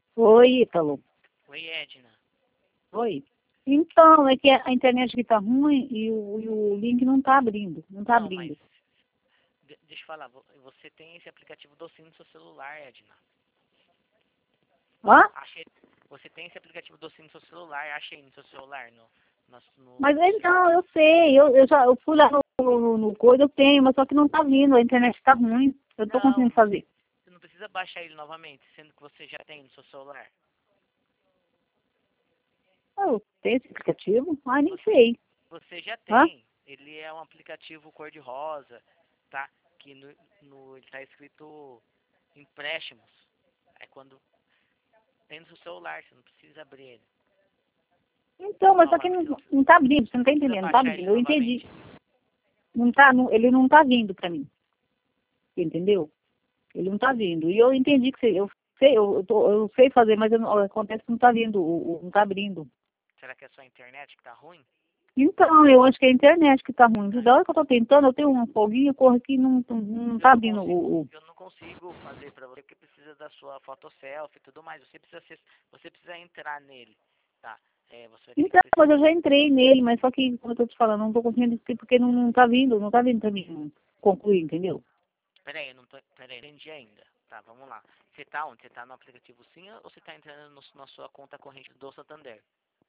Oi, Ítalo. Oi, Edna. Oi. Então, é que a internet aqui tá ruim e o link não tá abrindo. Não tá Não, mas abrindo. deixa eu falar, você tem esse aplicativo docinho no seu celular, Edna. Hã? Achei, você tem esse aplicativo docinho no seu celular, achei no seu celular, Mas no seu... então, eu sei. Eu fui lá no coisa, eu tenho, mas só que não tá vindo. A internet tá ruim. Eu tô Não, conseguindo fazer. você não precisa baixar ele novamente, sendo que você já tem no seu celular. Eu tenho esse aplicativo? Ah, nem Você, sei. você já Hã? tem. Ele é um aplicativo cor-de-rosa, tá? Que ele tá escrito empréstimos. É quando tem no seu celular, você não precisa abrir ele. Então, mas só que Novamente, não tá abrindo. Você não tá precisa entendendo. Não tá baixar ele abrindo. Eu entendi. novamente. Não tá, ele não tá vindo pra mim. Entendeu? Ele não tá vindo. E eu entendi que eu sei fazer, mas acontece que não tá vindo, não tá abrindo. Será que é só a internet que tá ruim? Então, eu acho que é a internet que tá ruim. Ah, Da hora que eu tô tentando, eu tenho um foguinho, eu corro aqui e não tá abrindo eu não consigo fazer pra você porque precisa da sua foto selfie e tudo mais. Você precisa entrar nele, tá? Você vai ter que Então, mas eu já entrei nele, mas só que, como eu tô te falando, não tô conseguindo, porque não tá vindo pra mim concluir, entendeu? Peraí, eu não tô, peraí, não entendi ainda. Tá, vamos lá. Você tá onde? Você tá no aplicativo Sim ou você tá entrando na sua conta corrente do Santander?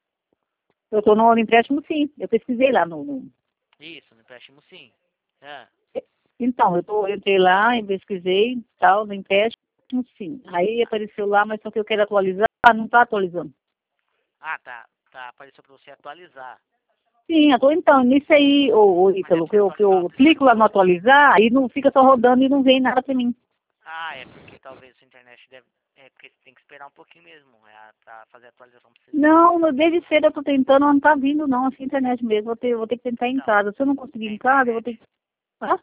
Eu tô no empréstimo, sim. Eu pesquisei lá Isso, no empréstimo Sim. Ah, Então, eu entrei lá e pesquisei, tal, no empréstimo, sim. Aí apareceu lá, mas só que eu quero atualizar, não tá atualizando. tá, apareceu pra você atualizar. Sim, então, nisso aí, Mas é Ítalo, pra que você eu atualizar o clico lá no aplicativo? atualizar, aí não fica só rodando e não vem nada pra mim. Ah, é porque talvez a sua internet deve. É porque você tem que esperar um pouquinho mesmo. Pra fazer a atualização pra você ver. Não, desde cedo eu tô tentando, não tá vindo não, assim, internet mesmo. Vou ter que tentar em Então, casa. Se eu não conseguir é a em casa, eu vou internet. ter que. Ah,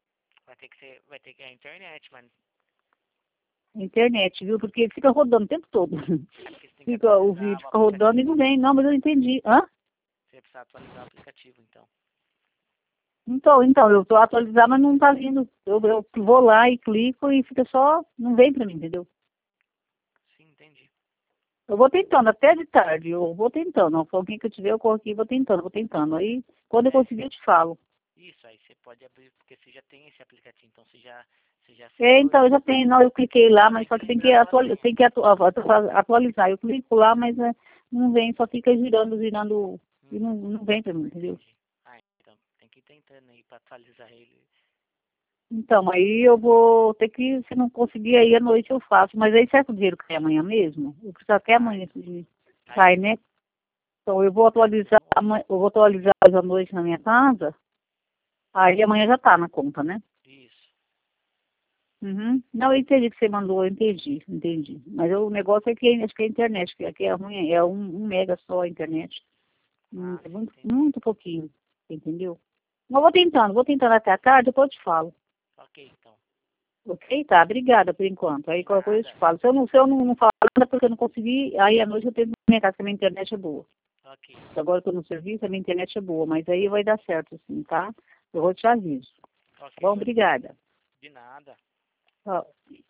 Vai ter que ir a internet, mas internet, viu? Porque fica rodando o tempo todo. é porque você tem que Fica o atualizar vídeo, o fica rodando e aplicativo. não vem. Não, mas eu entendi. Hã? Você precisa atualizar o aplicativo, então. Então, eu tô atualizando, mas não tá vindo. Eu vou lá e clico e fica só, não vem pra mim, entendeu? Sim, entendi. Eu vou tentando, até de tarde, eu vou tentando. O pouquinho que eu tiver, eu corro aqui e vou tentando, vou tentando. Aí, quando eu É, conseguir, eu te falo. isso, aí você pode abrir, porque você já tem esse aplicativo, então você já É, acessou então, eu ele. já tenho, não, eu cliquei lá, Só mas tem só que que tem lembrar que, a sua senha. atualizar. Eu clico lá, mas não vem, só fica girando, e não vem pra mim, entendeu? Entendi. Ah, então tem que ir tentando aí pra atualizar ele. Então, aí eu vou ter que, se não conseguir, aí à noite eu faço. Mas aí, será que o dinheiro cai amanhã mesmo? Eu preciso até Cai, amanhã esse dinheiro. cai Cai, sim. né? Então, eu vou Cai atualizar, mesmo hoje. eu vou atualizar hoje à noite na minha casa, aí amanhã já tá na conta, né? Isso. Uhum. Não, eu entendi que você mandou, eu entendi. Mas o negócio é que acho que é a internet, que aqui é ruim, é um mega só a internet. Ah, É sim, muito, entendi. muito pouquinho, entendeu? Mas vou tentando até a tarde, depois eu te falo. Ok, então. Ok? Tá, obrigada por enquanto. Aí De qualquer coisa eu te nada. falo. Se eu não falar nada porque eu não consegui, aí à noite eu tenho que minha casa, que a minha internet é boa. Ok. Agora eu tô no serviço, a minha internet é boa, mas aí vai dar certo, sim, tá? Eu vou te aviso. Ok, Bom, obrigada. de nada. Tchau.